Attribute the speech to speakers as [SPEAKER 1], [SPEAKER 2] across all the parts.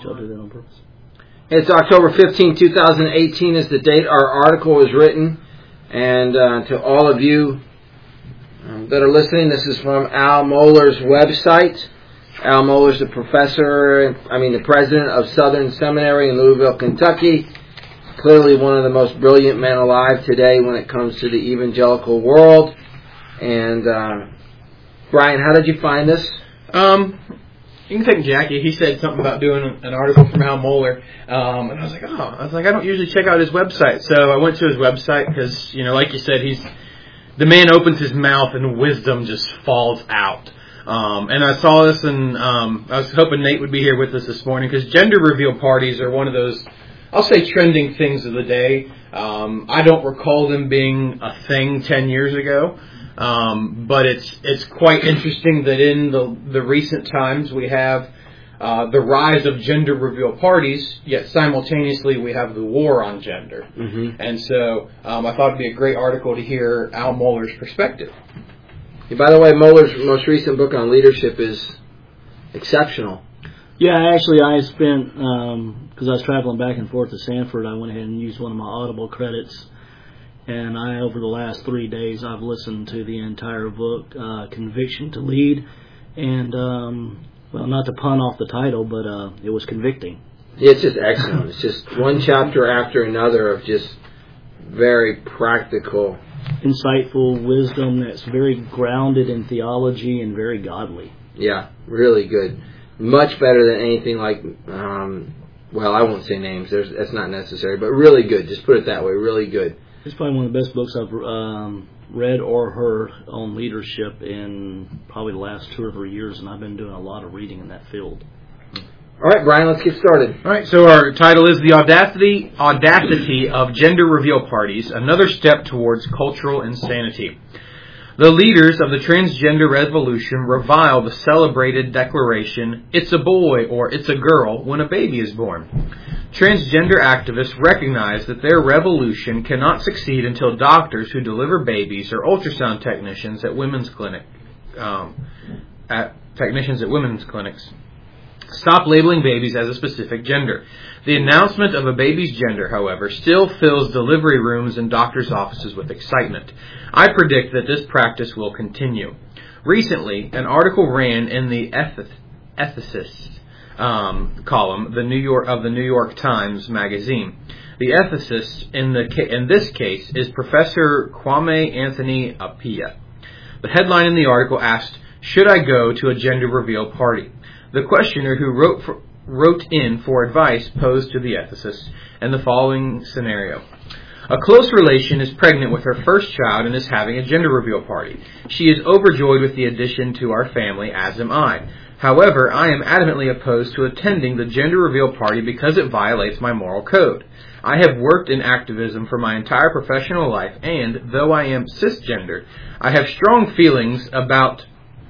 [SPEAKER 1] I'll do that on purpose.
[SPEAKER 2] It's October 15, 2018 is the date our article was written. And to all of you that are listening, this is from Al Mohler's website. Al Mohler's the president of Southern Seminary in Louisville, Kentucky. Clearly one of the most brilliant men alive today when it comes to the evangelical world. And Brian, how did you find this?
[SPEAKER 3] You can take Jackie. He said something about doing an article from Al Mohler, and I was like, I don't usually check out his website, so I went to his website because, like you said, the man opens his mouth and wisdom just falls out. And I saw this, and I was hoping Nate would be here with us this morning because gender reveal parties are one of those, I'll say, trending things of the day. I don't recall them being a thing 10 years ago. But it's quite interesting that in the recent times we have the rise of gender reveal parties, yet simultaneously we have the war on gender. Mm-hmm. And so I thought it'd be a great article to hear Al Mohler's perspective.
[SPEAKER 2] By the way, Mohler's most recent book on leadership is exceptional.
[SPEAKER 1] Yeah, actually I spent, because I was traveling back and forth to Sanford, I went ahead and used one of my Audible credits. And over the last 3 days, I've listened to the entire book, Conviction to Lead. And, not to pun off the title, but it was convicting.
[SPEAKER 2] Yeah, it's just excellent. It's just one chapter after another of just very practical,
[SPEAKER 1] insightful wisdom that's very grounded in theology and very godly.
[SPEAKER 2] Yeah, really good. Much better than anything like, I won't say names. That's not necessary, but really good. Just put it that way, really good.
[SPEAKER 1] It's probably one of the best books I've read or heard on leadership in probably the last 2 or 3 years, and I've been doing a lot of reading in that field.
[SPEAKER 2] All right, Brian, let's get started.
[SPEAKER 3] All right, so our title is The Audacity of Gender Reveal Parties, Another Step Towards Cultural Insanity. The leaders of the transgender revolution revile the celebrated declaration, "It's a boy" or "It's a girl" when a baby is born. Transgender activists recognize that their revolution cannot succeed until doctors who deliver babies or ultrasound technicians at women's clinics stop labeling babies as a specific gender. The announcement of a baby's gender, however, still fills delivery rooms and doctors' offices with excitement. I predict that this practice will continue. Recently, an article ran in the Ethicist column of the New York Times magazine. The ethicist in this case is Professor Kwame Anthony Appiah. The headline in the article asked, "Should I go to a gender reveal party?" The questioner who wrote in for advice posed to the ethicist in the following scenario. A close relation is pregnant with her first child and is having a gender reveal party. She is overjoyed with the addition to our family, as am I. However, I am adamantly opposed to attending the gender reveal party because it violates my moral code. I have worked in activism for my entire professional life, and though I am cisgender, I have strong feelings about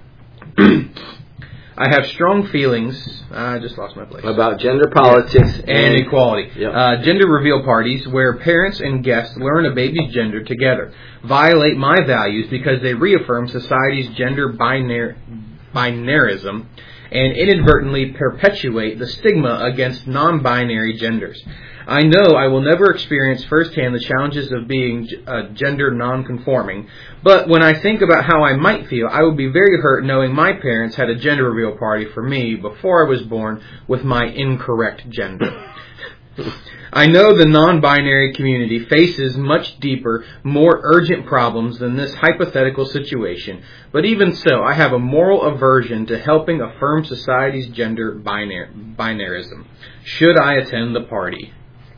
[SPEAKER 3] I just lost my place.
[SPEAKER 2] About gender politics
[SPEAKER 3] and equality.
[SPEAKER 2] Yep.
[SPEAKER 3] Gender reveal parties where parents and guests learn a baby's gender together violate my values because they reaffirm society's gender binarism and inadvertently perpetuate the stigma against non-binary genders. I know I will never experience firsthand the challenges of being gender non-conforming, but when I think about how I might feel, I would be very hurt knowing my parents had a gender reveal party for me before I was born with my incorrect gender. I know the non-binary community faces much deeper, more urgent problems than this hypothetical situation, but even so, I have a moral aversion to helping affirm society's gender binarism. Should I attend the party?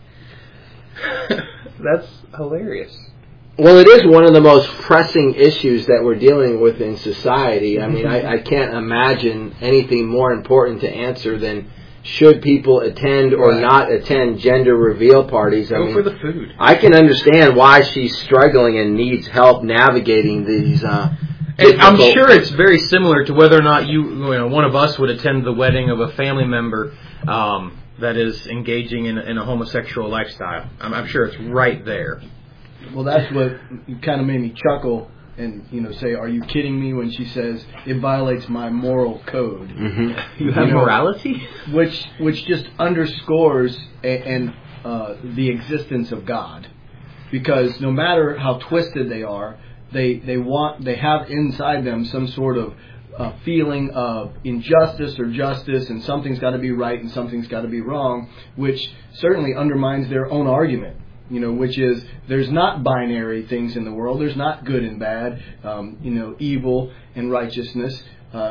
[SPEAKER 3] That's hilarious.
[SPEAKER 2] Well, it is one of the most pressing issues that we're dealing with in society. I mean, I can't imagine anything more important to answer than should people attend or not attend gender reveal parties.
[SPEAKER 3] Go for the food.
[SPEAKER 2] I can understand why she's struggling and needs help navigating these.
[SPEAKER 3] I'm sure it's very similar to whether or not one of us would attend the wedding of a family member that is engaging in a homosexual lifestyle. I'm sure it's right there.
[SPEAKER 4] Well, that's what kind of made me chuckle and say, "Are you kidding me?" when she says it violates my moral code.
[SPEAKER 2] Mm-hmm.
[SPEAKER 3] You have morality,
[SPEAKER 4] which just underscores the existence of God, because no matter how twisted they are, they have inside them some sort of feeling of injustice or justice, and something's got to be right and something's got to be wrong, which certainly undermines their own argument. Which is, there's not binary things in the world. There's not good and bad, evil and righteousness.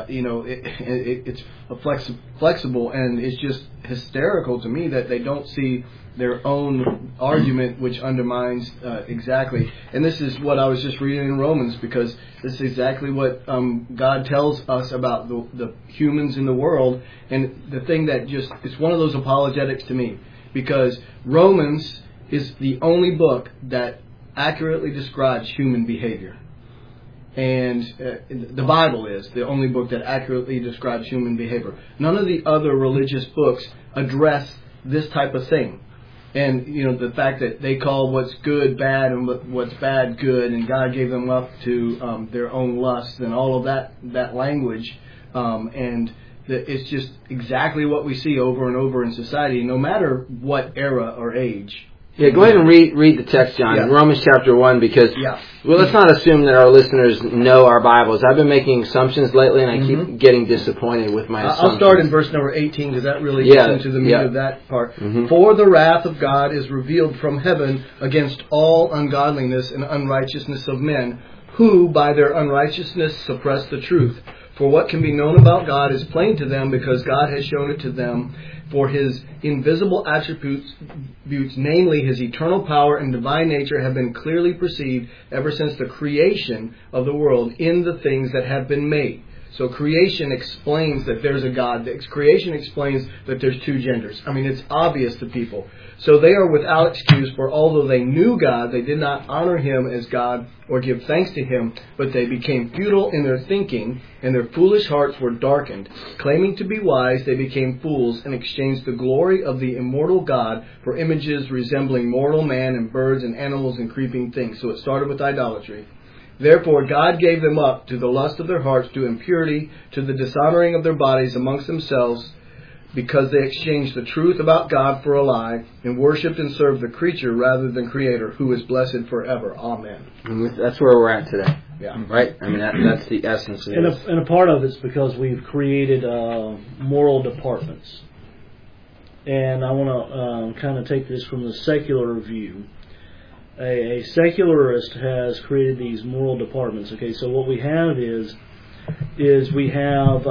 [SPEAKER 4] It's flexible, and it's just hysterical to me that they don't see their own argument, which undermines exactly. And this is what I was just reading in Romans, because this is exactly what God tells us about the humans in the world. And the thing that it's one of those apologetics to me, because Romans is the only book that accurately describes human behavior. And the Bible is the only book that accurately describes human behavior. None of the other religious books address this type of thing. And, the fact that they call what's good bad and what's bad good, and God gave them up to their own lust and all of that language. It's just exactly what we see over and over in society, no matter what era or age.
[SPEAKER 2] Yeah, go ahead and read the text, John, in Romans chapter 1, because, well, let's not assume that our listeners know our Bibles. I've been making assumptions lately, and I keep getting disappointed with my assumptions.
[SPEAKER 4] I'll start in verse number 18, because that really gets into the meat of that part. Mm-hmm. For the wrath of God is revealed from heaven against all ungodliness and unrighteousness of men, who by their unrighteousness suppress the truth. For what can be known about God is plain to them, because God has shown it to them. For His invisible attributes, namely His eternal power and divine nature, have been clearly perceived ever since the creation of the world in the things that have been made. So creation explains that there's a God. Creation explains that there's two genders. I mean, it's obvious to people. So they are without excuse, for although they knew God, they did not honor Him as God or give thanks to Him, but they became futile in their thinking, and their foolish hearts were darkened. Claiming to be wise, they became fools and exchanged the glory of the immortal God for images resembling mortal man and birds and animals and creeping things. So it started with idolatry. Therefore God gave them up to the lust of their hearts, to impurity, to the dishonoring of their bodies amongst themselves, because they exchanged the truth about God for a lie, and worshipped and served the creature rather than Creator, who is blessed forever. Amen.
[SPEAKER 2] And that's where we're at today.
[SPEAKER 4] Yeah.
[SPEAKER 2] Right? I mean, that's the essence of this.
[SPEAKER 1] And a part of it's because we've created moral departments. And I want to kind of take this from the secular view. A secularist has created these moral departments. Okay, so what we have is we have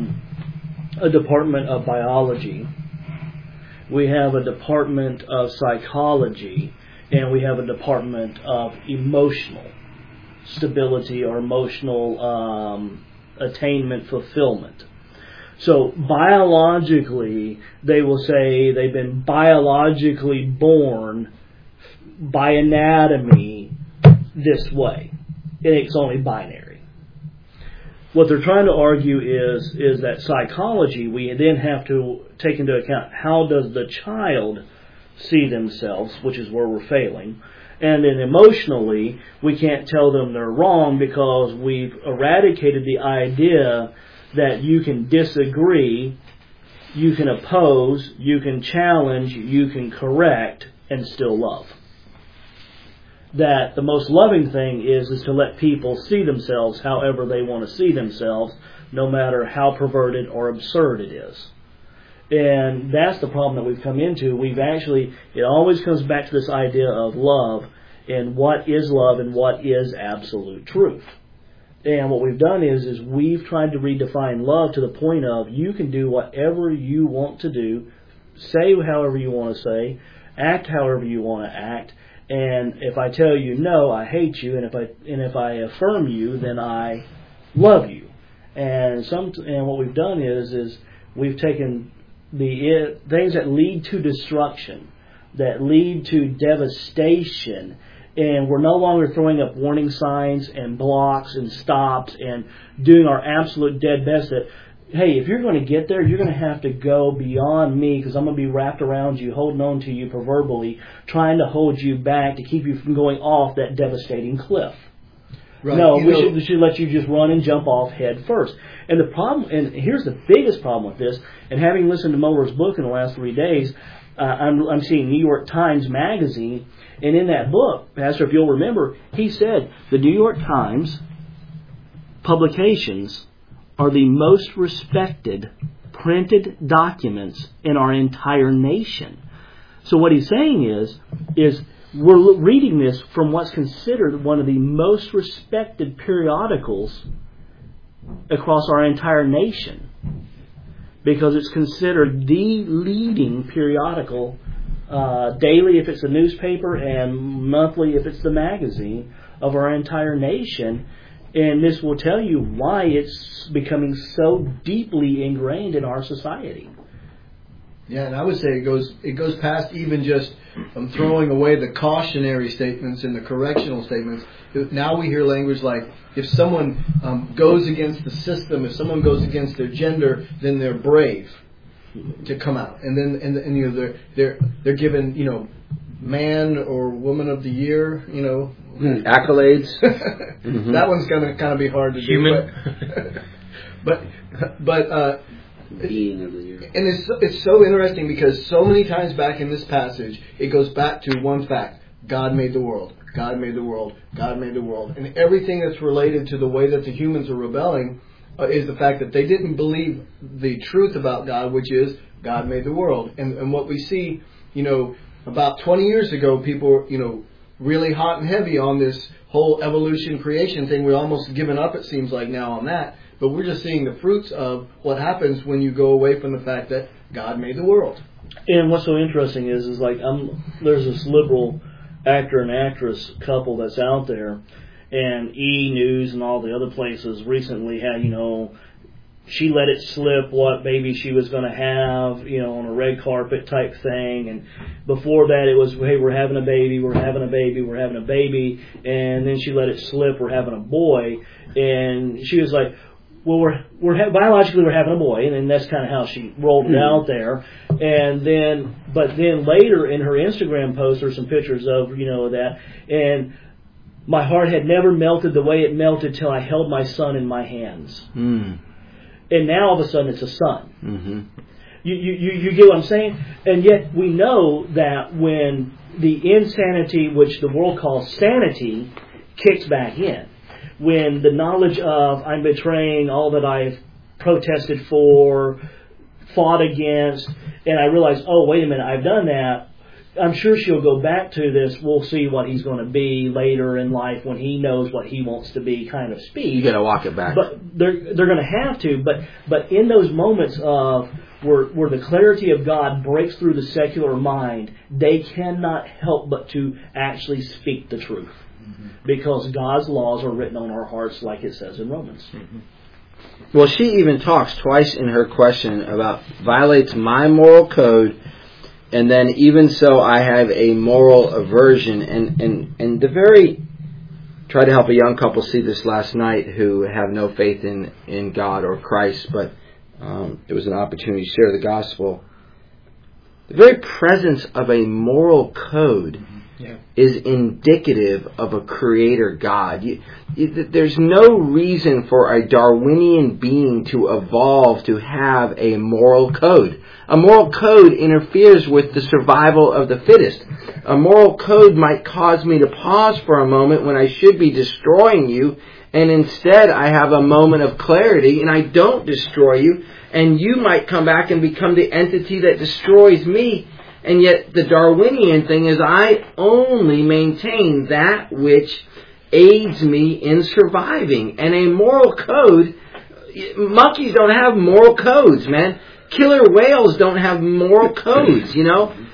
[SPEAKER 1] a department of biology, we have a department of psychology, and we have a department of emotional stability or emotional attainment, fulfillment. So biologically, they will say they've been biologically born by anatomy this way. It's only binary. What they're trying to argue is that psychology, we then have to take into account how does the child see themselves, which is where we're failing. And then emotionally, we can't tell them they're wrong, because we've eradicated the idea that you can disagree, you can oppose, you can challenge, you can correct, and still love. That the most loving thing is to let people see themselves however they want to see themselves, no matter how perverted or absurd it is. And that's the problem that we've come into. It always comes back to this idea of love, and what is love and what is absolute truth. And what we've done is we've tried to redefine love to the point of you can do whatever you want to do, say however you want to say, act however you want to act. And if I tell you no, I hate you, and if I affirm you, then I love you. And what we've done is we've taken the things that lead to destruction, that lead to devastation, and we're no longer throwing up warning signs and blocks and stops and doing our absolute dead best that, hey, if you're going to get there, you're going to have to go beyond me, because I'm going to be wrapped around you, holding on to you proverbially, trying to hold you back to keep you from going off that devastating cliff.
[SPEAKER 4] Right.
[SPEAKER 1] No, we should let you just run and jump off head first. And the problem, and here's the biggest problem with this, and having listened to Mohler's book in the last 3 days, I'm seeing New York Times Magazine, and in that book, Pastor, if you'll remember, he said the New York Times publications are the most respected printed documents in our entire nation. So what he's saying is we're reading this from what's considered one of the most respected periodicals across our entire nation, because it's considered the leading periodical, daily if it's a newspaper and monthly if it's the magazine of our entire nation. And this will tell you why it's becoming so deeply ingrained in our society.
[SPEAKER 4] Yeah, and I would say it goes past even just throwing away the cautionary statements and the correctional statements. Now we hear language like, if someone goes against the system, if someone goes against their gender, then they're brave to come out, and then and you know they're given man or woman of the year,
[SPEAKER 2] accolades.
[SPEAKER 4] Mm-hmm. That one's gonna kind of be hard to
[SPEAKER 3] do.
[SPEAKER 4] But
[SPEAKER 2] being of the year. And
[SPEAKER 4] it's so interesting because so many times back in this passage, it goes back to one fact: God made the world. God made the world. God made the world. And everything that's related to the way that the humans are rebelling is the fact that they didn't believe the truth about God, which is God made the world. And what we see, about 20 years ago, people were, really hot and heavy on this whole evolution creation thing. We're almost given up, it seems like, now on that. But we're just seeing the fruits of what happens when you go away from the fact that God made the world.
[SPEAKER 1] And what's so interesting is like there's this liberal actor and actress couple that's out there, and E! News and all the other places recently had, she let it slip what baby she was going to have, on a red carpet type thing. And before that it was, hey, we're having a baby, we're having a baby, we're having a baby. And then she let it slip, we're having a boy. And she was like, well, biologically we're having a boy. And then that's kind of how she rolled it out there. But then later in her Instagram post, there's some pictures of, that. And my heart had never melted the way it melted till I held my son in my hands. Mm. And now all of a sudden it's a son. Mm-hmm. You get what I'm saying? And yet we know that when the insanity, which the world calls sanity, kicks back in, when the knowledge of I'm betraying all that I've protested for, fought against, and I realize, oh, wait a minute, I've done that, I'm sure she'll go back to this, we'll see what he's going to be later in life when he knows what he wants to be kind of speed.
[SPEAKER 2] You got to walk it back.
[SPEAKER 1] But they're going to have to. But in those moments of where the clarity of God breaks through the secular mind, they cannot help but to actually speak the truth. Mm-hmm. Because God's laws are written on our hearts like it says in Romans. Mm-hmm.
[SPEAKER 2] Well, she even talks twice in her question about violates my moral code. And then even so, I have a moral aversion. And tried to help a young couple see this last night who have no faith in God or Christ, but it was an opportunity to share the gospel. The very presence of a moral code is indicative of a creator God. There's no reason for a Darwinian being to evolve to have a moral code. A moral code interferes with the survival of the fittest. A moral code might cause me to pause for a moment when I should be destroying you, and instead I have a moment of clarity and I don't destroy you, and you might come back and become the entity that destroys me. And yet the Darwinian thing is I only maintain that which aids me in surviving. And a moral code, monkeys don't have moral codes, man. Killer whales don't have moral codes, They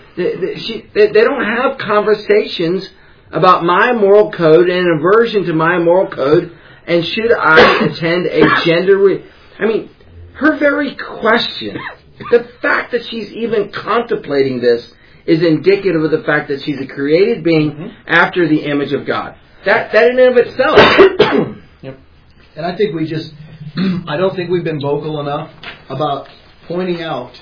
[SPEAKER 2] don't have conversations about my moral code and an aversion to my moral code. And should I attend a gender... her very question... The fact that she's even contemplating this is indicative of the fact that she's a created being after the image of God. That in and of itself.
[SPEAKER 4] Yep. And I think I don't think we've been vocal enough about pointing out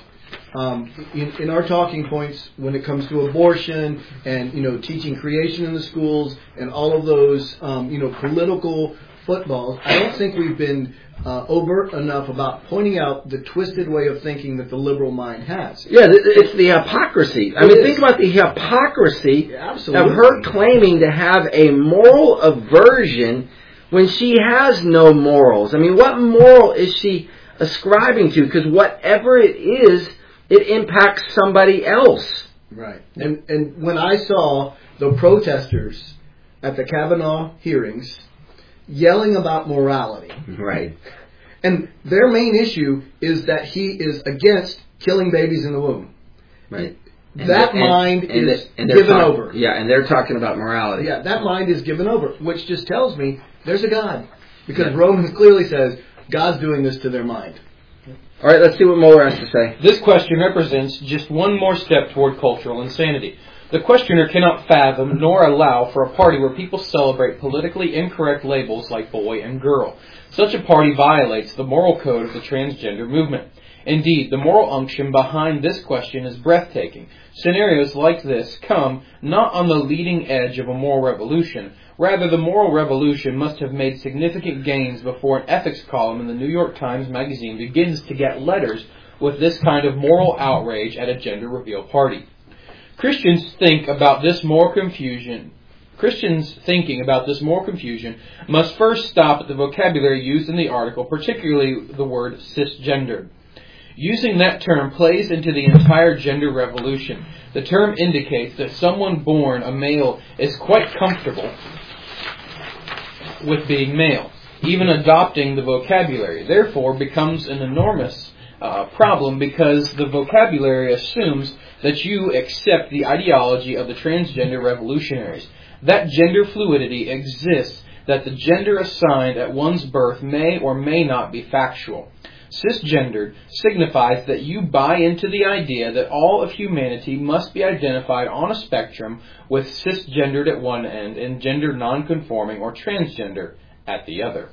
[SPEAKER 4] in our talking points when it comes to abortion and teaching creation in the schools and all of those political footballs, I don't think we've been overt enough about pointing out the twisted way of thinking that the liberal mind has.
[SPEAKER 2] Yeah, it's the hypocrisy. Think about the hypocrisy of her claiming to have a moral aversion when she has no morals. What moral is she ascribing to? Because whatever it is, it impacts somebody else.
[SPEAKER 4] Right. And when I saw the protesters at the Kavanaugh hearings yelling about morality.
[SPEAKER 2] Right.
[SPEAKER 4] And their main issue is that he is against killing babies in the womb.
[SPEAKER 2] Right.
[SPEAKER 4] That mind is given over.
[SPEAKER 2] Yeah, and they're talking about morality.
[SPEAKER 4] Yeah, that mind is given over, which just tells me there's a God. Because Romans clearly says God's doing this to their mind.
[SPEAKER 2] All right, let's see what Mohler has to say.
[SPEAKER 3] This question represents just one more step toward cultural insanity. The questioner cannot fathom nor allow for a party where people celebrate politically incorrect labels like boy and girl. Such a party violates the moral code of the transgender movement. Indeed, the moral unction behind this question is breathtaking. Scenarios like this come not on the leading edge of a moral revolution. Rather, the moral revolution must have made significant gains before an ethics column in the New York Times Magazine begins to get letters with this kind of moral outrage at a gender reveal party. Christians thinking about this moral confusion must first stop at the vocabulary used in the article, particularly the word cisgendered. Using that term plays into the entire gender revolution. The term indicates that someone born a male is quite comfortable with being male. Even adopting the vocabulary, therefore, becomes an enormous problem because the vocabulary assumes that you accept the ideology of the transgender revolutionaries. That gender fluidity exists, that the gender assigned at one's birth may or may not be factual. Cisgendered signifies that you buy into the idea that all of humanity must be identified on a spectrum with cisgendered at one end and gender nonconforming or transgender at the other.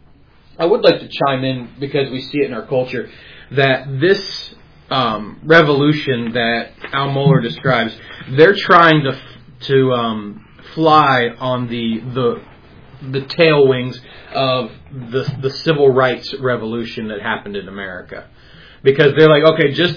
[SPEAKER 3] I would like to chime in, because we see it in our culture, that this revolution that Al Mohler describes, they're trying to fly on the tail wings of the civil rights revolution that happened in America, because they're like, okay, just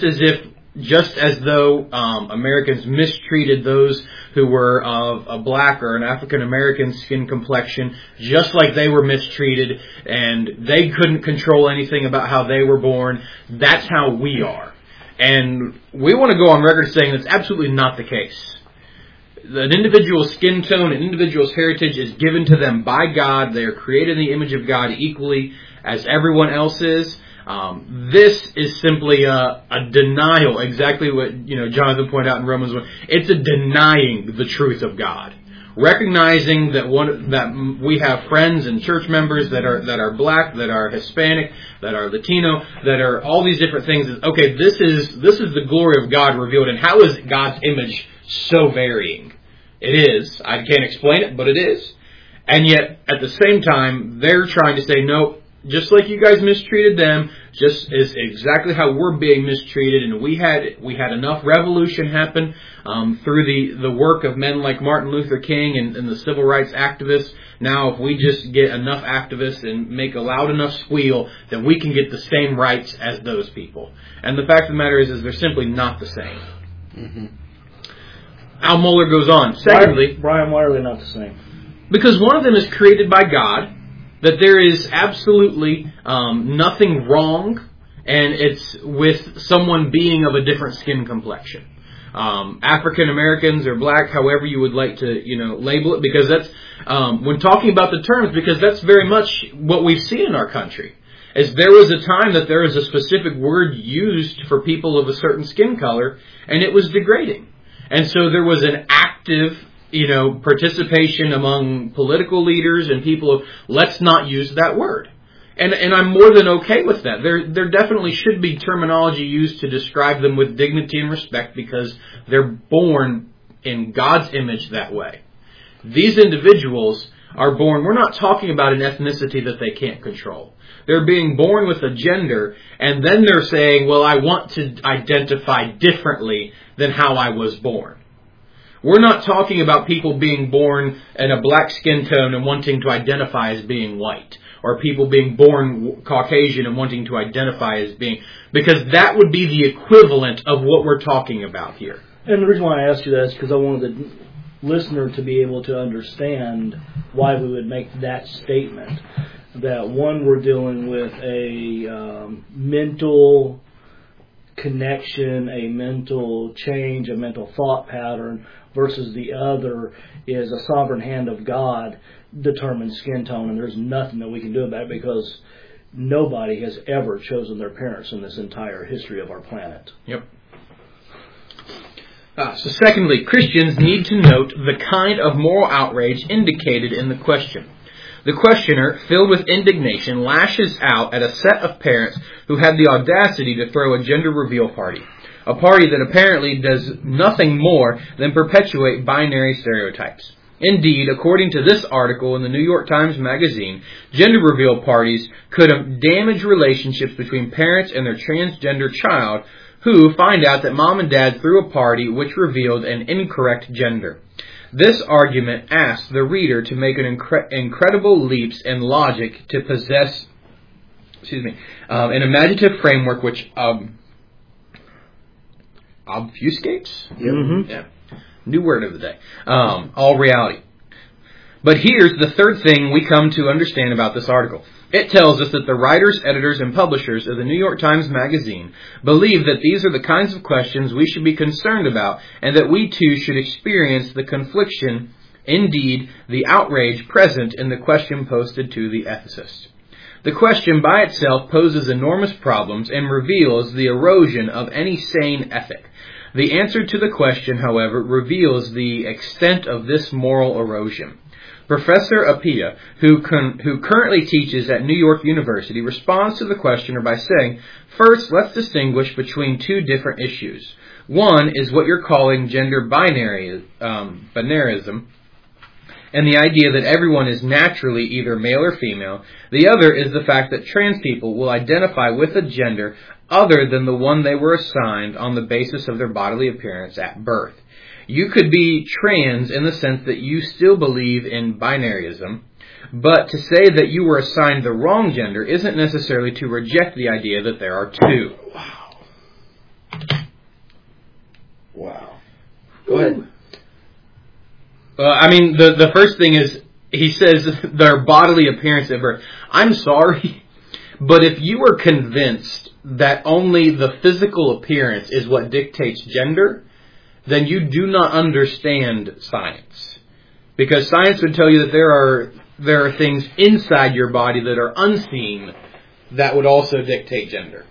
[SPEAKER 3] as though Americans mistreated those who were of a black or an African American skin complexion, just like they were mistreated and they couldn't control anything about how they were born, that's how we are. And we want to go on record saying that's absolutely not the case. An individual's skin tone, an individual's heritage is given to them by God. They are created in the image of God equally as everyone else is. This is simply a denial, exactly what Jonathan pointed out in Romans 1. It's a denying the truth of God. Recognizing that we have friends and church members that are black, that are Hispanic, that are Latino, that are all these different things. Okay, this is the glory of God revealed. And how is God's image so varying? It is. I can't explain it, but it is. And yet, at the same time, they're trying to say, no, just like you guys mistreated them, just is exactly how we're being mistreated. And we had enough revolution happen through the work of men like Martin Luther King and the civil rights activists. Now, if we just get enough activists and make a loud enough squeal, then we can get the same rights as those people. And the fact of the matter is they're simply not the same.
[SPEAKER 2] Mm-hmm.
[SPEAKER 3] Al Mohler goes on. Secondly,
[SPEAKER 1] Brian, why are they not the same?
[SPEAKER 3] Because one of them is created by God, that there is absolutely nothing wrong, and it's with someone being of a different skin complexion. African Americans or black, however you would like to, label it, because that's when talking about the terms, because that's very much what we've seen in our country. As there was a time that there was a specific word used for people of a certain skin color, and it was degrading. And so there was an active, participation among political leaders and people of, let's not use that word. And I'm more than okay with that. There definitely should be terminology used to describe them with dignity and respect, because they're born in God's image that way. These individuals are born, we're not talking about an ethnicity that they can't control. They're being born with a gender, and then they're saying, well, I want to identify differently than how I was born. We're not talking about people being born in a black skin tone and wanting to identify as being white, or people being born Caucasian and wanting to identify as being, because that would be the equivalent of what we're talking about here.
[SPEAKER 1] And the reason why I asked you that is because I wanted the listener to be able to understand why we would make that statement. That one, we're dealing with a mental connection, a mental change, a mental thought pattern, versus the other is a sovereign hand of God determines skin tone, and there's nothing that we can do about it because nobody has ever chosen their parents in this entire history of our planet.
[SPEAKER 3] Yep. So secondly, Christians need to note the kind of moral outrage indicated in the question. The questioner, filled with indignation, lashes out at a set of parents who had the audacity to throw a gender reveal party. A party that apparently does nothing more than perpetuate binary stereotypes. Indeed, according to this article in the New York Times Magazine, gender reveal parties could damage relationships between parents and their transgender child who find out that mom and dad threw a party which revealed an incorrect gender. This argument asks the reader to make an incredible leaps in logic to possess, an imaginative framework which obfuscates?
[SPEAKER 1] Mm-hmm.
[SPEAKER 3] Yeah. New word of the day. All reality. But here's the third thing we come to understand about this article. It tells us that the writers, editors, and publishers of the New York Times Magazine believe that these are the kinds of questions we should be concerned about, and that we too should experience the confliction, indeed, the outrage present in the question posted to the ethicist. The question by itself poses enormous problems and reveals the erosion of any sane ethic. The answer to the question, however, reveals the extent of this moral erosion. Professor Appiah, who currently teaches at New York University, responds to the questioner by saying, first, let's distinguish between two different issues. One is what you're calling gender binarism, and the idea that everyone is naturally either male or female. The other is the fact that trans people will identify with a gender other than the one they were assigned on the basis of their bodily appearance at birth. You could be trans in the sense that you still believe in binarism, but to say that you were assigned the wrong gender isn't necessarily to reject the idea that there are two.
[SPEAKER 2] Wow. Go ahead.
[SPEAKER 3] The first thing is, he says their bodily appearance at birth. I'm sorry, but if you are convinced that only the physical appearance is what dictates gender, then you do not understand science. Because science would tell you that there are things inside your body that are unseen that would also dictate gender.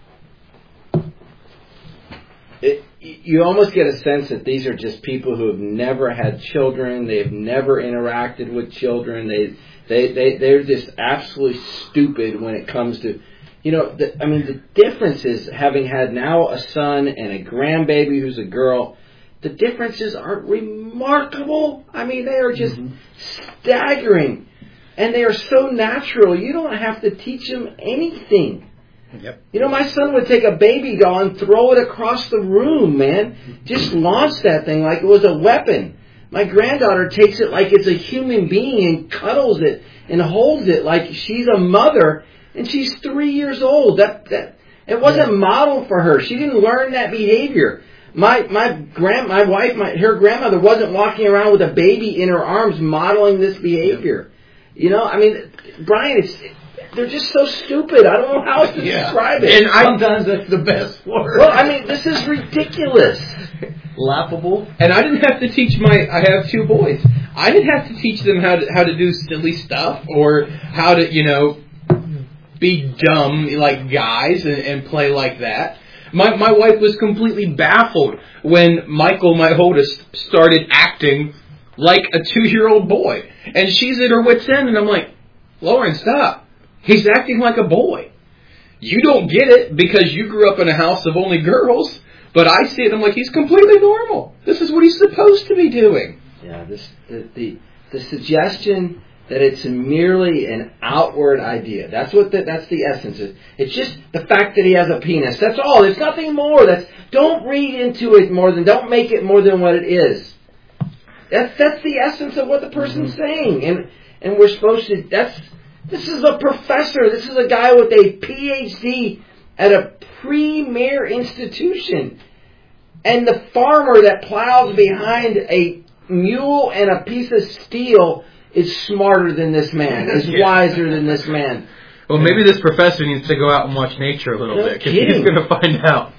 [SPEAKER 2] You almost get a sense that these are just people who have never had children. They've never interacted with children. They're just absolutely stupid when it comes to, the difference is having had now a son and a grandbaby who's a girl. The differences are remarkable. They are just staggering. And they are so natural. You don't have to teach them anything.
[SPEAKER 3] Yep.
[SPEAKER 2] My son would take a baby doll and throw it across the room, man. Just launch that thing like it was a weapon. My granddaughter takes it like it's a human being and cuddles it and holds it like she's a mother, and she's 3 years old. That it wasn't modeled for her. She didn't learn that behavior. My wife, her grandmother wasn't walking around with a baby in her arms modeling this behavior. Brian, they're just so stupid. I don't know how else to describe it.
[SPEAKER 4] And sometimes that's the best word.
[SPEAKER 2] Well, this is ridiculous.
[SPEAKER 4] Laughable.
[SPEAKER 3] And I didn't have to teach I have two boys. I didn't have to teach them how to do silly stuff or how to, be dumb like guys and play like that. My wife was completely baffled when Michael, my oldest, started acting like a 2-year-old boy. And she's at her wit's end, and I'm like, Lauren, stop. He's acting like a boy. You don't get it because you grew up in a house of only girls, but I see it and I'm like, he's completely normal. This is what he's supposed to be doing.
[SPEAKER 2] Yeah, the suggestion that it's merely an outward idea. That's what that's the essence is. It's just the fact that he has a penis. That's all. There's nothing more. Don't read into it more than, don't make it more than what it is. That's the essence of what the person's saying. And we're supposed to, this is a professor. This is a guy with a PhD at a premier institution. And the farmer that plows behind a mule and a piece of steel is smarter than this man, is wiser than this man.
[SPEAKER 3] Well, maybe this professor needs to go out and watch nature a little bit, because he's going to find out.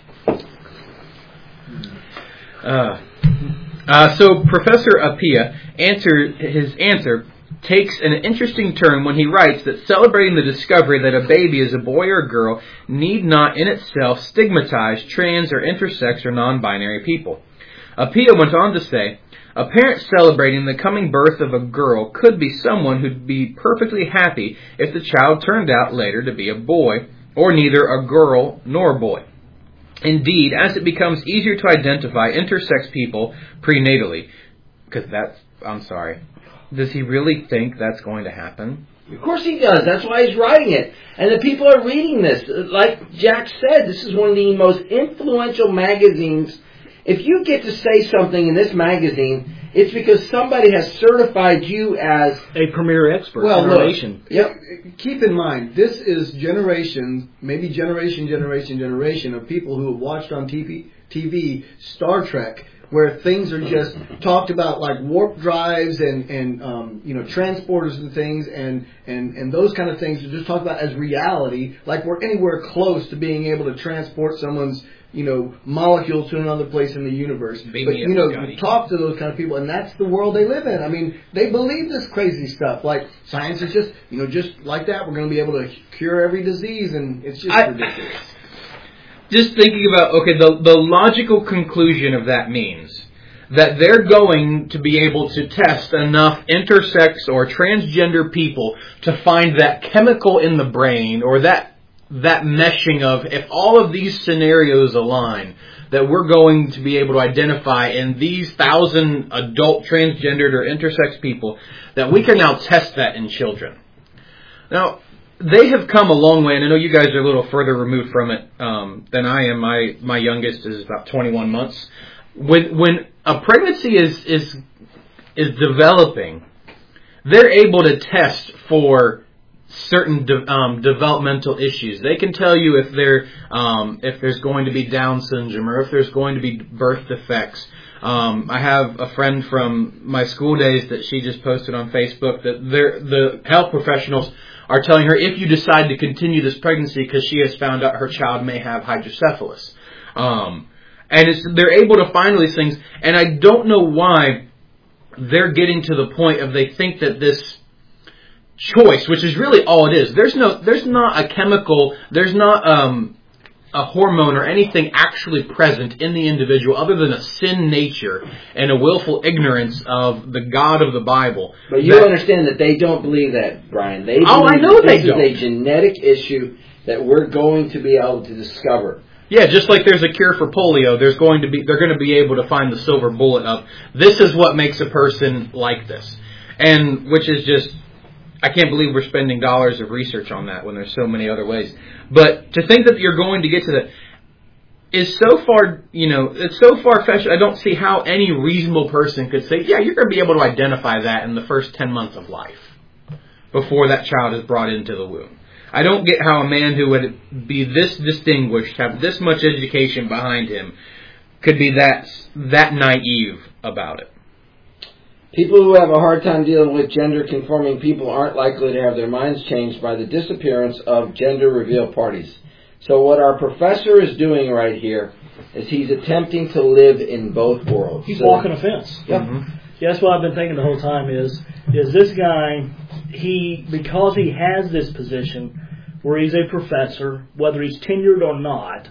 [SPEAKER 3] So Professor Appiah his answer takes an interesting turn when he writes that celebrating the discovery that a baby is a boy or a girl need not in itself stigmatize trans or intersex or non-binary people. Appiah went on to say, a parent celebrating the coming birth of a girl could be someone who'd be perfectly happy if the child turned out later to be a boy, or neither a girl nor a boy. Indeed, as it becomes easier to identify intersex people prenatally, does he really think that's going to happen?
[SPEAKER 2] Of course he does. That's why he's writing it. And the people are reading this. Like Jack said, this is one of the most influential magazines. If you get to say something in this magazine, it's because somebody has certified you as
[SPEAKER 1] a premier expert in our nation.
[SPEAKER 4] Keep in mind, this is generation of people who have watched on TV Star Trek, where things are just talked about like warp drives and transporters and things and those kind of things are just talked about as reality, like we're anywhere close to being able to transport someone's molecule to another place in the universe. But you talk to those kind of people, and that's the world they live in. I mean, they believe this crazy stuff. Like science is just like that. We're going to be able to cure every disease, and it's just ridiculous.
[SPEAKER 3] Just thinking about, the logical conclusion of that means that they're going to be able to test enough intersex or transgender people to find that chemical in the brain, or that meshing of, if all of these scenarios align, that we're going to be able to identify in these 1,000 adult transgendered or intersex people, that we can now test that in children. Now, they have come a long way, and I know you guys are a little further removed from it than I am. My youngest is about 21 months. When a pregnancy is developing, they're able to test for certain developmental issues. They can tell you if there's going to be Down syndrome, or if there's going to be birth defects. I have a friend from my school days that she just posted on Facebook that the health professionals are telling her, if you decide to continue this pregnancy, because she has found out her child may have hydrocephalus. And they're able to find these things, and I don't know why they're getting to the point of they think that this choice, which is really all it is. There's not a chemical, there's not a hormone or anything actually present in the individual other than a sin nature and a willful ignorance of the God of the Bible.
[SPEAKER 2] But you understand that they don't believe that, Brian. They believe
[SPEAKER 3] I know they don't.
[SPEAKER 2] This is a genetic issue that we're going to be able to discover.
[SPEAKER 3] Yeah, just like there's a cure for polio, they're going to be able to find the silver bullet of, this is what makes a person like this. And which is just, I can't believe we're spending dollars of research on that when there's so many other ways. But to think that you're going to get to that is so far, it's so far-fetched. I don't see how any reasonable person could say, yeah, you're going to be able to identify that in the first 10 months of life before that child is brought into the womb. I don't get how a man who would be this distinguished, have this much education behind him, could be that naive about it.
[SPEAKER 2] People who have a hard time dealing with gender-conforming people aren't likely to have their minds changed by the disappearance of gender reveal parties. So what our professor is doing right here is he's attempting to live in both worlds.
[SPEAKER 1] He's walking a fence.
[SPEAKER 2] Yep.
[SPEAKER 1] Mm-hmm. Yeah, that's what I've been thinking the whole time is this guy, because he has this position where he's a professor, whether he's tenured or not,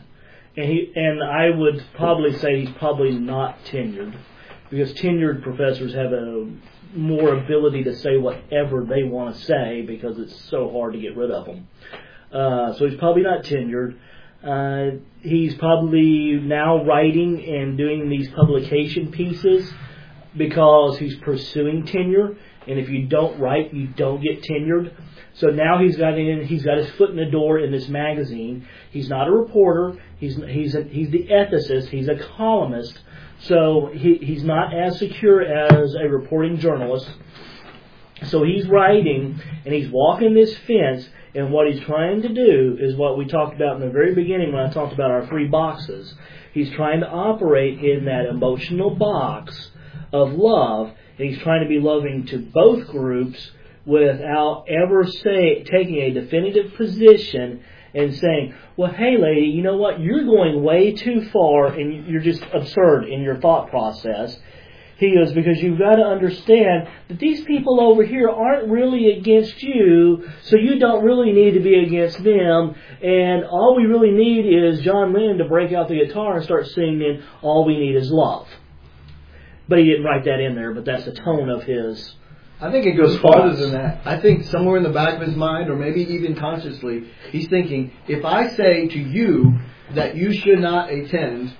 [SPEAKER 1] and I would probably say he's probably not tenured, because tenured professors have a more ability to say whatever they want to say because it's so hard to get rid of them. So he's probably not tenured. He's probably now writing and doing these publication pieces because he's pursuing tenure, and if you don't write, you don't get tenured. So now he's got his foot in the door in this magazine. He's not a reporter. He's the ethicist. He's a columnist. So he's not as secure as a reporting journalist. So he's writing, and he's walking this fence, and what he's trying to do is what we talked about in the very beginning when I talked about our 3 boxes. He's trying to operate in that emotional box of love, and he's trying to be loving to both groups without ever taking a definitive position and saying, well, hey, lady, you know what? You're going way too far, and you're just absurd in your thought process. He goes, because you've got to understand that these people over here aren't really against you, so you don't really need to be against them, and all we really need is John Lennon to break out the guitar and start singing, All We Need Is Love. But he didn't write that in there, but that's the tone of his...
[SPEAKER 4] I think it goes farther than that. I think somewhere in the back of his mind, or maybe even consciously, he's thinking, if I say to you that you should not attend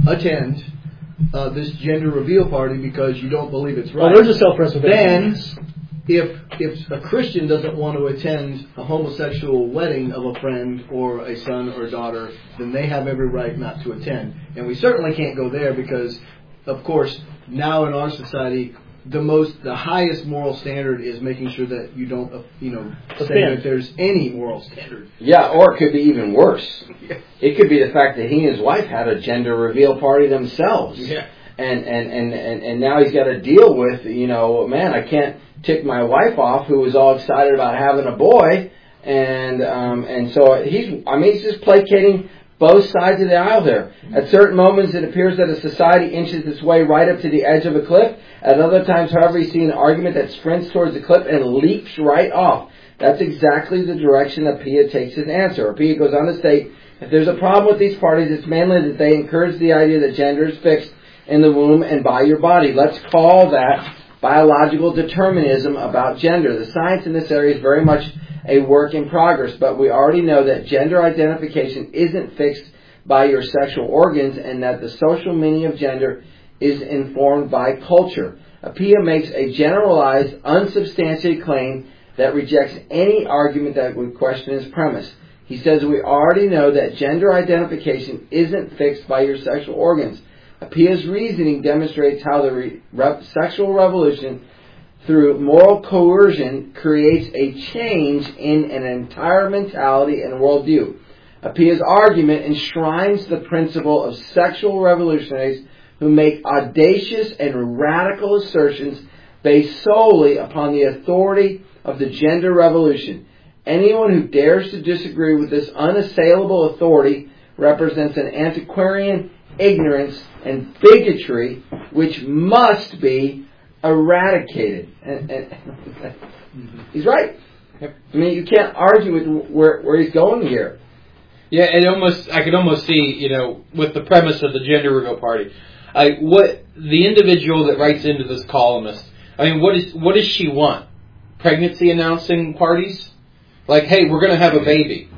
[SPEAKER 4] this gender reveal party because you don't believe it's right,
[SPEAKER 1] there's a self-preservation.
[SPEAKER 4] then if a Christian doesn't want to attend a homosexual wedding of a friend or a son or a daughter, then they have every right not to attend. And we certainly can't go there because, of course, now in our society, the highest moral standard is making sure that you don't, say that there's any moral standard.
[SPEAKER 2] Yeah, or it could be even worse. Yeah. It could be the fact that he and his wife had a gender reveal party themselves.
[SPEAKER 4] Yeah.
[SPEAKER 2] And now he's got to deal with, man, I can't tick my wife off who was all excited about having a boy. And so he's just placating both sides of the aisle there. At certain moments, it appears that a society inches its way right up to the edge of a cliff. At other times, however, you see an argument that sprints towards the cliff and leaps right off. That's exactly the direction that Appiah takes his answer. Appiah goes on to state, if there's a problem with these parties, it's mainly that they encourage the idea that gender is fixed in the womb and by your body. Let's call that biological determinism about gender. The science in this area is very much a work in progress, but we already know that gender identification isn't fixed by your sexual organs and that the social meaning of gender is informed by culture. Appiah makes a generalized, unsubstantiated claim that rejects any argument that would question his premise. He says we already know that gender identification isn't fixed by your sexual organs. Appiah's reasoning demonstrates how the sexual revolution through moral coercion creates a change in an entire mentality and worldview. Appiah's argument enshrines the principle of sexual revolutionaries who make audacious and radical assertions based solely upon the authority of the gender revolution. Anyone who dares to disagree with this unassailable authority represents an antiquarian ignorance and bigotry which must be eradicated. And he's right. Yep. I mean, you can't argue with where he's going here.
[SPEAKER 3] Yeah, I could almost see, with the premise of the gender reveal party, what the individual that writes into this columnist, what does she want? Pregnancy announcing parties? Like, hey, we're going to have a baby.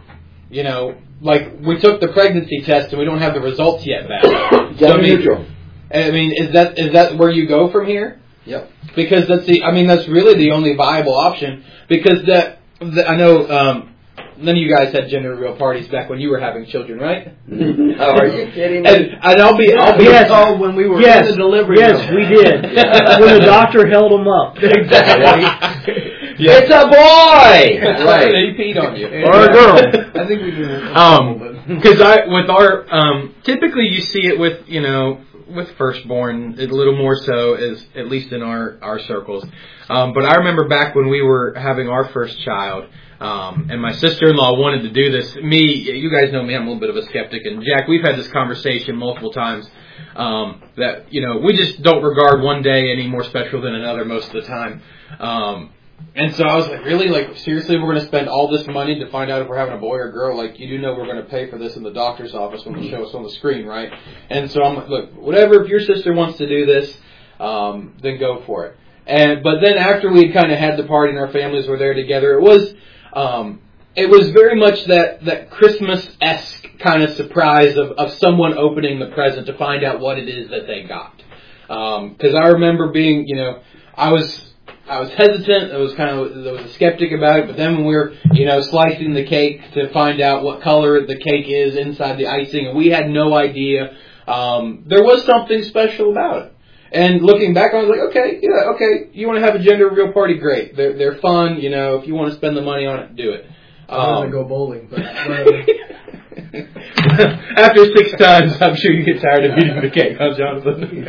[SPEAKER 3] Like we took the pregnancy test and we don't have the results yet back.
[SPEAKER 2] Neutral.
[SPEAKER 3] Is that where you go from here?
[SPEAKER 2] Yep.
[SPEAKER 3] Because that's really the only viable option. Because I know none of you guys had gender reveal parties back when you were having children, right?
[SPEAKER 2] Oh, are you kidding me?
[SPEAKER 3] And I'll be
[SPEAKER 4] yes. When we were in the delivery room.
[SPEAKER 1] Yes, we did. When the doctor held them up.
[SPEAKER 4] Exactly.
[SPEAKER 2] Yeah. It's a boy!
[SPEAKER 3] Right. He peed on you.
[SPEAKER 1] Or a girl.
[SPEAKER 4] I think we do.
[SPEAKER 3] Because typically you see it with firstborn, a little more so, at least in our circles. But I remember back when we were having our first child, and my sister-in-law wanted to do this. You guys know me, I'm a little bit of a skeptic, and Jack, we've had this conversation multiple times, that, we just don't regard one day any more special than another most of the time. And so I was like, really? Like, seriously, we're going to spend all this money to find out if we're having a boy or a girl? Like, you do know we're going to pay for this in the doctor's office when they show us on the screen, right? And so I'm like, look, whatever, if your sister wants to do this, then go for it. But then after we kind of had the party and our families were there together, it was very much that Christmas-esque kind of surprise of someone opening the present to find out what it is that they got. Because I remember being, I I was hesitant. I was a skeptic about it. But then when we were, slicing the cake to find out what color the cake is inside the icing, and we had no idea, there was something special about it. And looking back, I was like, okay, you want to have a gender reveal party, great. They're fun, if you want to spend the money on it, do it.
[SPEAKER 4] I want to go bowling, but
[SPEAKER 3] after 6 times, I'm sure you get tired of eating the cake, huh, Jonathan?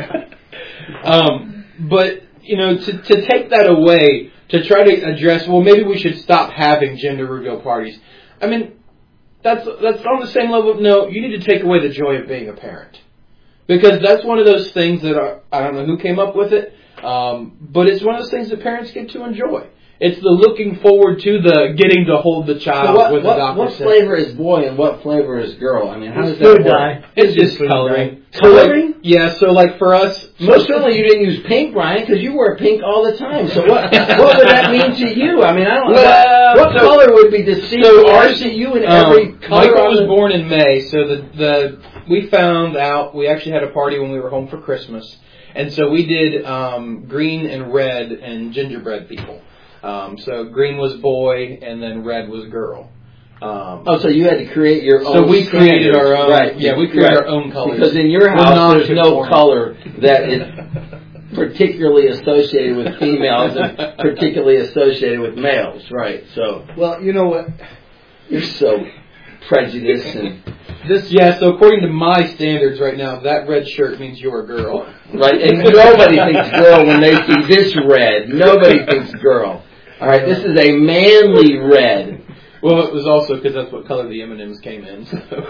[SPEAKER 3] But, to take that away, to try to address, well, maybe we should stop having gender reveal parties. I mean, that's on the same level of, no, you need to take away the joy of being a parent. Because that's one of those things that I don't know who came up with it, but it's one of those things that parents get to enjoy. It's the looking forward to the getting to hold the child with the doctor.
[SPEAKER 2] What flavor is boy and what flavor is girl? I mean, how does that
[SPEAKER 1] Food
[SPEAKER 2] work?
[SPEAKER 1] dye.
[SPEAKER 3] It's just coloring.
[SPEAKER 2] Coloring?
[SPEAKER 3] So for us...
[SPEAKER 2] Most certainly you didn't use pink, Brian, because you wear pink all the time. So what would that mean to you? I mean, I don't know. What color would be deceiving to you in every color?
[SPEAKER 3] Michael was born in May, so we found out, we actually had a party when we were home for Christmas. And so we did green and red and gingerbread people. So green was boy, and then red was girl.
[SPEAKER 2] So you had to create your own.
[SPEAKER 3] So we created our own.
[SPEAKER 2] Right.
[SPEAKER 3] Yeah, we created our own colors.
[SPEAKER 2] Because in your house, there's no color that is particularly associated with females and particularly associated with males. Right. So.
[SPEAKER 4] Well, you know what?
[SPEAKER 2] You're so prejudiced and.
[SPEAKER 3] So according to my standards right now, that red shirt means you're a girl.
[SPEAKER 2] Right, and nobody thinks girl when they see this red. Nobody thinks girl. All right, this is a manly red.
[SPEAKER 3] Well, it was also because that's what color the M&Ms came in. So.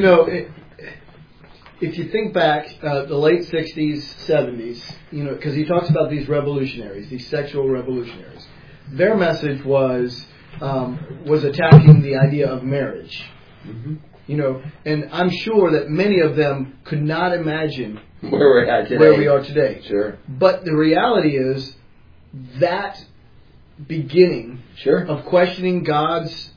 [SPEAKER 4] If you think back, the late 60s, 70s, because he talks about these revolutionaries, these sexual revolutionaries. Their message was attacking the idea of marriage. Mm-hmm. And I'm sure that many of them could not imagine where we are today.
[SPEAKER 2] Sure.
[SPEAKER 4] But the reality is that beginning of questioning God's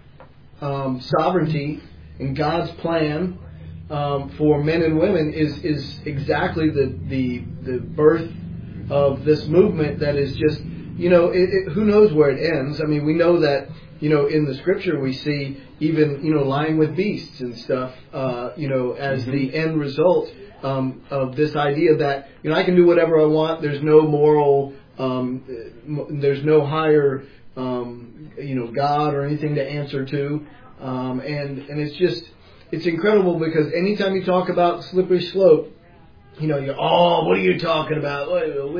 [SPEAKER 4] sovereignty and God's plan for men and women is exactly the birth of this movement that is just, who knows where it ends. I mean, we know that, in the scripture we see even, lying with beasts and stuff, as the end result of this idea that, I can do whatever I want. There's no moral, there's no higher, God or anything to answer to. And it's incredible because anytime you talk about slippery slope, what are you talking about?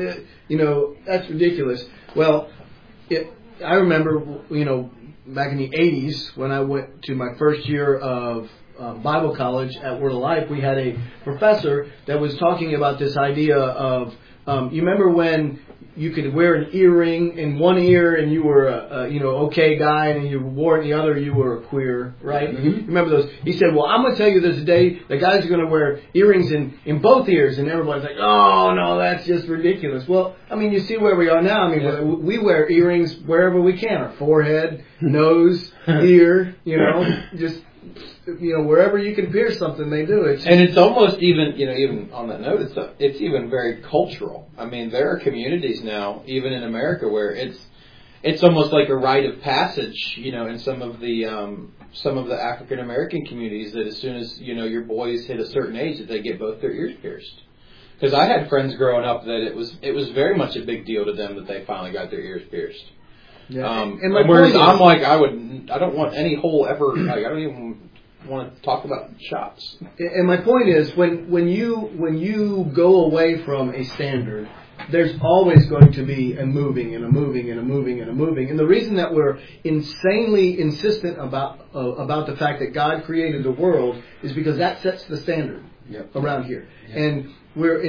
[SPEAKER 4] That's ridiculous. Well, I remember, back in the 80s when I went to my first year of Bible college at Word of Life, we had a professor that was talking about this idea of, you remember when you could wear an earring in one ear and you were a okay guy, and you wore it in the other, you were a queer, right? Mm-hmm. Remember those? He said, well, I'm going to tell you there's a day that guys are going to wear earrings in both ears, and everybody's like, oh, no, that's just ridiculous. Well, I mean, you see where we are now. I mean, we wear earrings wherever we can, our forehead, nose, ear, just... wherever you can pierce something, they do it.
[SPEAKER 3] And it's almost even, even on that note, it's even very cultural. I mean, there are communities now, even in America, where it's almost like a rite of passage, in some of the African American communities, that as soon as, your boys hit a certain age, that they get both their ears pierced. Because I had friends growing up that it was very much a big deal to them that they finally got their ears pierced.
[SPEAKER 4] Yeah.
[SPEAKER 3] And whereas I'm like, I don't want any hole ever, like, I don't even want to talk about shots.
[SPEAKER 4] And my point is, when you go away from a standard, there's always going to be a moving and a moving and a moving and a moving. And the reason that we're insanely insistent about the fact that God created the world is because that sets the standard around here. Yep. And we're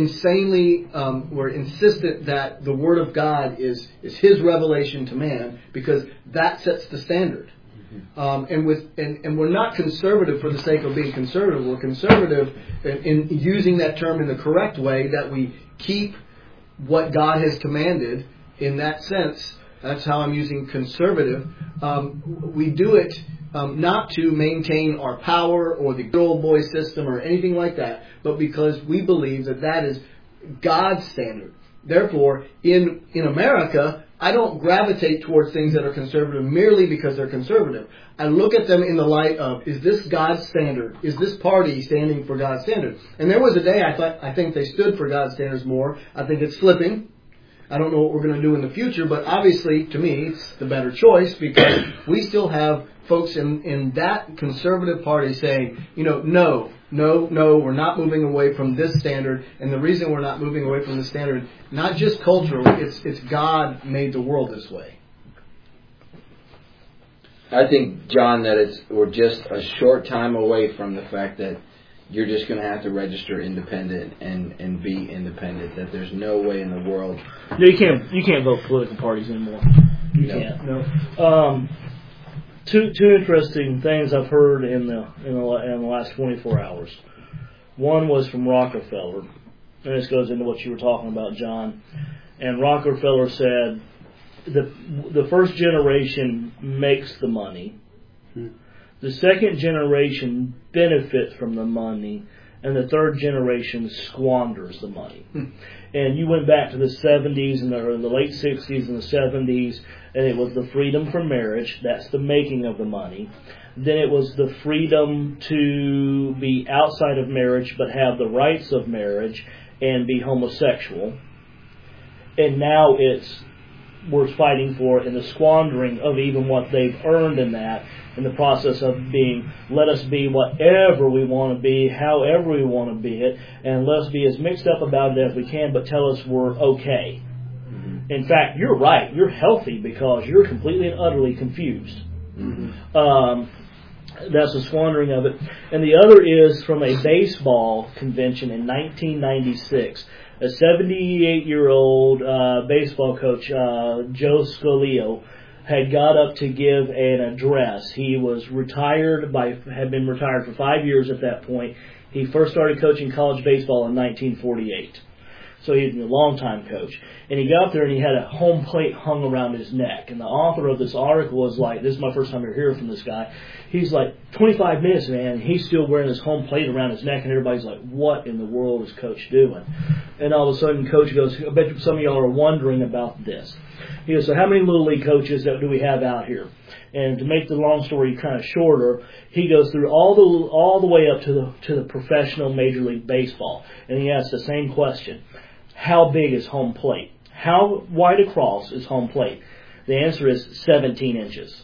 [SPEAKER 4] insistent that the Word of God is His revelation to man, because that sets the standard. And we're not conservative for the sake of being conservative. We're conservative in using that term in the correct way, that we keep what God has commanded in that sense. That's how I'm using conservative. We do it not to maintain our power or the good old boy system or anything like that, but because we believe that is God's standard. Therefore, in America, I don't gravitate towards things that are conservative merely because they're conservative. I look at them in the light of, is this God's standard? Is this party standing for God's standard? And there was a day I think they stood for God's standards more. I think it's slipping. I don't know what we're going to do in the future, but obviously, to me, it's the better choice because we still have folks in that conservative party saying, no, we're not moving away from this standard. And the reason we're not moving away from the standard, not just culturally, it's God made the world this way.
[SPEAKER 2] I think, John, that we're just a short time away from the fact that you're just going to have to register independent and be independent. That there's no way in the world.
[SPEAKER 1] No, you can't vote for political parties anymore. You can't. No. Two interesting things I've heard in the last 24 hours. One was from Rockefeller, and this goes into what you were talking about, John. And Rockefeller said the first generation makes the money. The second generation benefits from the money, and the third generation squanders the money. And you went back to the 70s and the late 60s and the 70s, and it was the freedom from marriage. That's the making of the money. Then it was the freedom to be outside of marriage but have the rights of marriage and be homosexual. And now we're fighting for in the squandering of even what they've earned in that, in the process of being, let us be whatever we want to be, however we want to be it, and let's be as mixed up about it as we can, but tell us we're okay. Mm-hmm. In fact, you're right. You're healthy because you're completely and utterly confused. Mm-hmm. That's the squandering of it. And the other is from a baseball convention in 1996. A 78-year-old baseball coach, Joe Scolio, had got up to give an address. He was had been retired for 5 years at that point. He first started coaching college baseball in 1948. So he's a long-time coach. And he got up there and he had a home plate hung around his neck. And the author of this article was like, this is my first time you're hearing from this guy. He's like, 25 minutes, man, and he's still wearing this home plate around his neck. And everybody's like, what in the world is Coach doing? And all of a sudden, Coach goes, I bet some of y'all are wondering about this. He goes, so how many Little League coaches do we have out here? And to make the long story kind of shorter, he goes through all the way up to the professional Major League Baseball. And he asks the same question. How big is home plate? How wide across is home plate? The answer is 17 inches.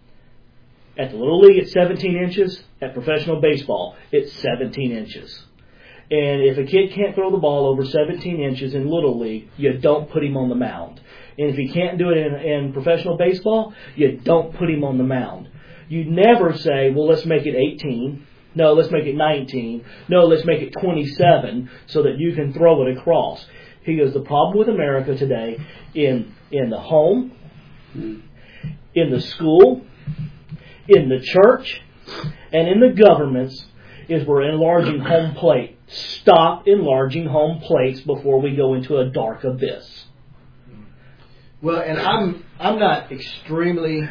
[SPEAKER 1] At the Little League, it's 17 inches. At professional baseball, it's 17 inches. And if a kid can't throw the ball over 17 inches in Little League, you don't put him on the mound. And if he can't do it in professional baseball, you don't put him on the mound. You never say, well, let's make it 18. No, let's make it 19. No, let's make it 27 so that you can throw it across. He goes, the problem with America today in the home, in the school, in the church, and in the governments is we're enlarging home plate. Stop enlarging home plates before we go into a dark abyss.
[SPEAKER 4] Well, and I'm not extremely,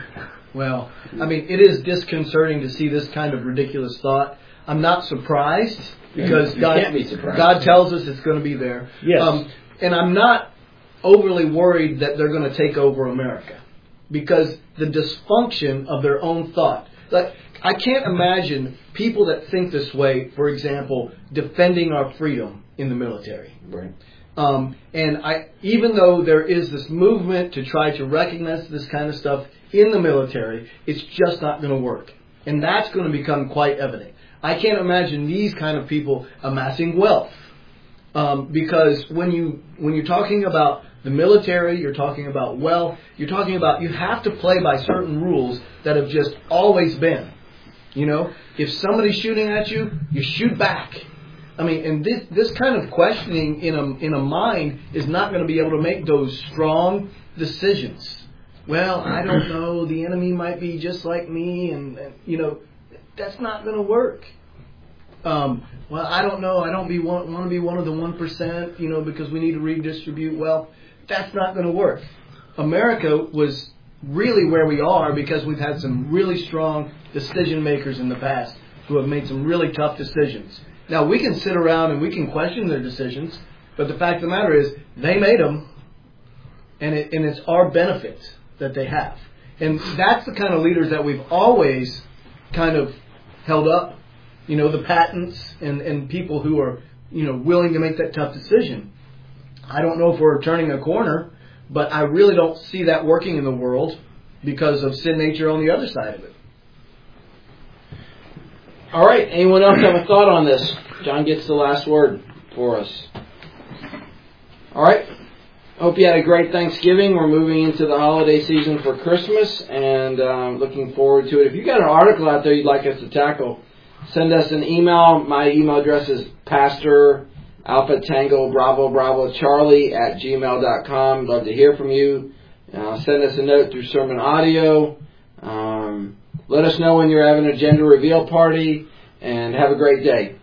[SPEAKER 4] it is disconcerting to see this kind of ridiculous thought. I'm not surprised because God tells us it's going to be there.
[SPEAKER 1] Yes.
[SPEAKER 4] And I'm not overly worried that they're going to take over America because the dysfunction of their own thought. Like, I can't imagine people that think this way, for example, defending our freedom in the military.
[SPEAKER 2] Right.
[SPEAKER 4] Even though there is this movement to try to recognize this kind of stuff in the military, it's just not going to work. And that's going to become quite evident. I can't imagine these kind of people amassing wealth. Because when you're talking about the military, you're talking about wealth, you're talking about you have to play by certain rules that have just always been. If somebody's shooting at you, you shoot back. And this kind of questioning in a mind is not going to be able to make those strong decisions. Well, I don't know, the enemy might be just like me, and that's not going to work. Well, I don't know. I don't want to be one of the 1%, because we need to redistribute wealth. That's not going to work. America was really where we are because we've had some really strong decision makers in the past who have made some really tough decisions. Now, we can sit around and we can question their decisions, But the fact of the matter is, they made them, and it's our benefit that they have. And that's the kind of leaders that we've always kind of held up. You know, the patents and people who are, you know, willing to make that tough decision. I don't know if we're turning a corner, but I really don't see that working in the world because of sin nature on the other side of it.
[SPEAKER 2] All right. Anyone else have a thought on this? John gets the last word for us. All right. Hope you had a great Thanksgiving. We're moving into the holiday season for Christmas, and looking forward to it. If you got an article out there you'd like us to tackle, send us an email. My email address is pastor@gmail.com. Love to hear from you. Send us a note through Sermon Audio. Let us know when you're having a gender reveal party, and have a great day.